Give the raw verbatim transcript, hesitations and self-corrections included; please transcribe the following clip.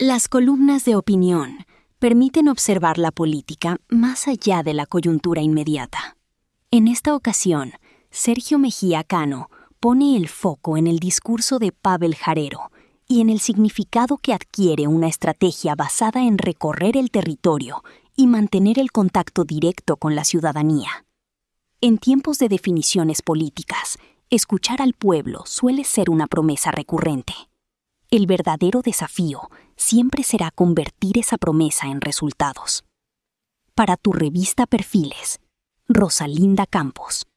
Las columnas de opinión permiten observar la política más allá de la coyuntura inmediata. En esta ocasión, Sergio Mejía Cano pone el foco en el discurso de Pavel Jarero y en el significado que adquiere una estrategia basada en recorrer el territorio y mantener el contacto directo con la ciudadanía. En tiempos de definiciones políticas, escuchar al pueblo suele ser una promesa recurrente. El verdadero desafío siempre será convertir esa promesa en resultados. Para tu revista Perfiles, Rosalinda Campos.